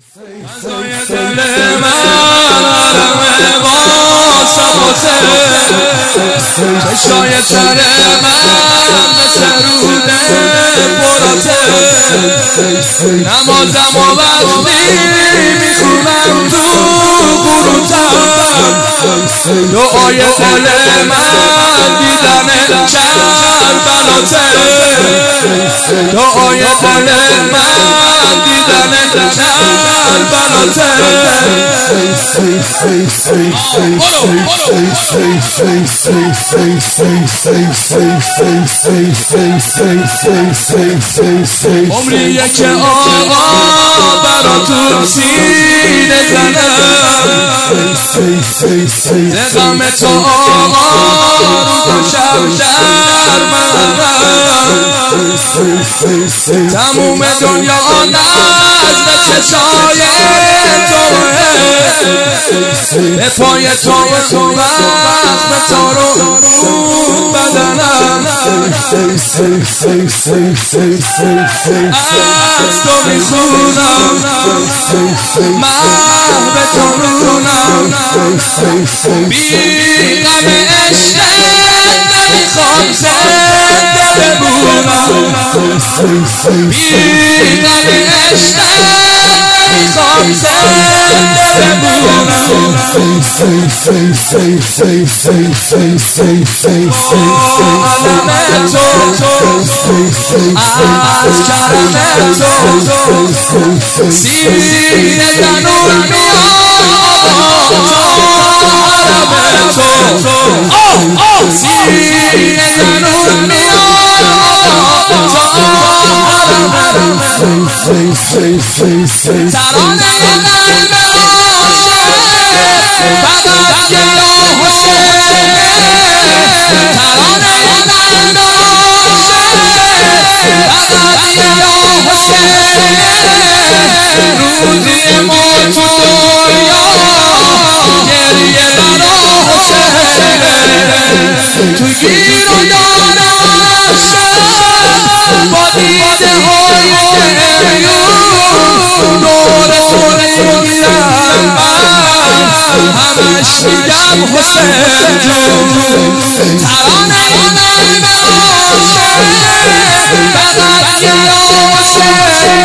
فضای دل من عالم با سبوته چشای تر من مثل روده براته نمازم و وقتی میخونم تو قروتم دعای دل من دیدن کربلاته دعای دل من دیدن کربلاته عمریه که آقا برا تو سینه زنم دقم تو آقا رو شب شرمم تموم دنیا نزد چشای توه به پای تو وقت تو رو بدنم از تو میخونم محو تو رونم بی غم عشقت نمیخوام زنده بمونم بی غم عشقت نمیخوام زنده بمونم عالم تو از کرم تو سینه تنور میاد عالم تو سینه تنور میاد ترانه قلب عاشق فقط یه حسین ترانه قلب عاشق فقط یه حسین روزی ما تو دنیا گریه برا حسین تو گیر و دار عشق با دیده های گریون دور تو میگیرم همش میگم حسین جون ترانه قلب عاشق فقط یه حسین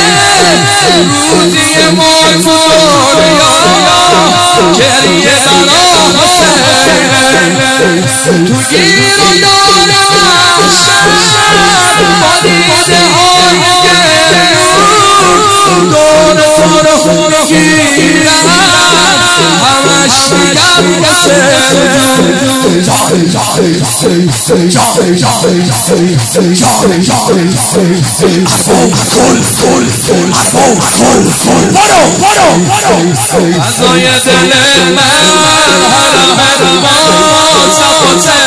روزی ما تو دنیا گریه برا حسین تو گیر و دار عشق با دیده های گریون دور تو میگیرم همش میگم فضای دل من حرم با سبوته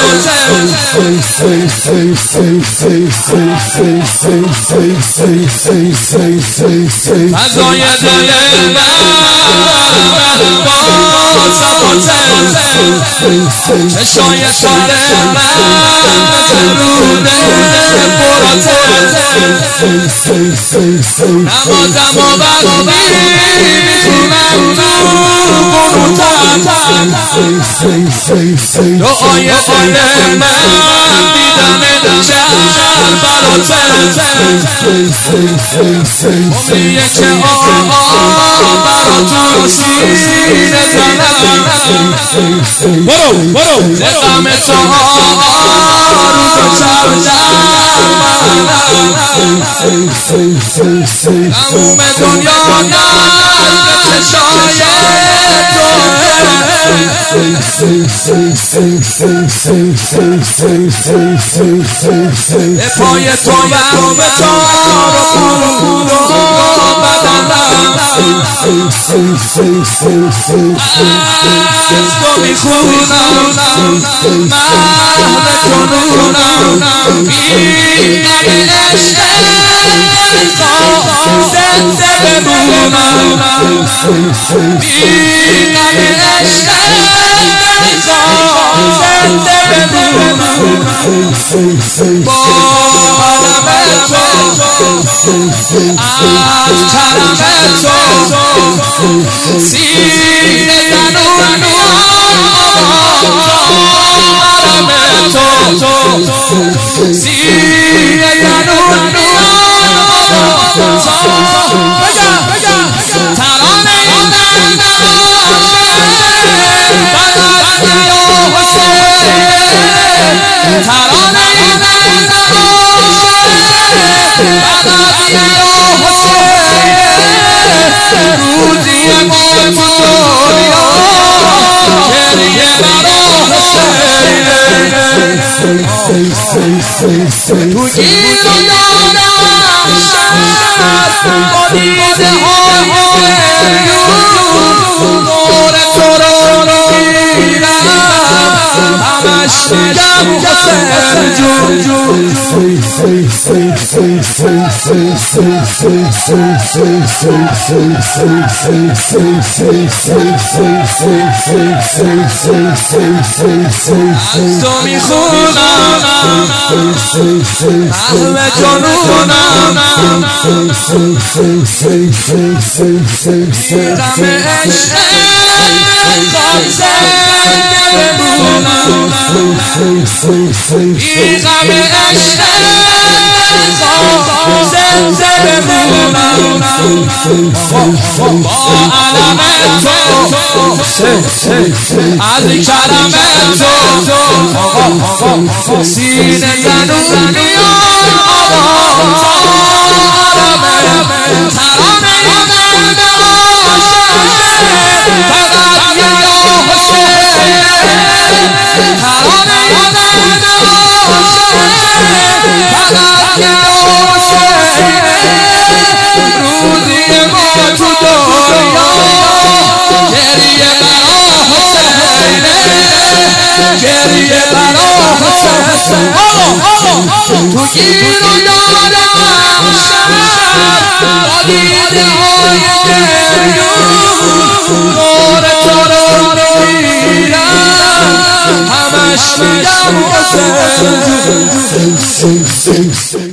فضای دل من حرم با سبوته چشای تر من مثل روده براته نمازم و وقتی میخونم تو قروتم دعای دل من دیدن کربلاته عمریه که آقا برا تو سینه زنم دقم تو آقا رو شب شرمم تموم دنیا نزد چشای به پای تو وقت تو رو بدنم از تو میخونم محو تو رونم بی غم عشقت نمیخوام زنده بمونم بی غم عشقت نمیخوام زنده بمونم با عالم تو از کرم تو سینه زنونی آرام تو سینه زنونی ترانه تو میخونم همه جنونم غم عشق این غم عشق زنده بمونم با علم تو از کرم تو سینه زنونی آرام ترانه تو گیر و دارم با دیده های نور تو رو میرم همش میگم حسین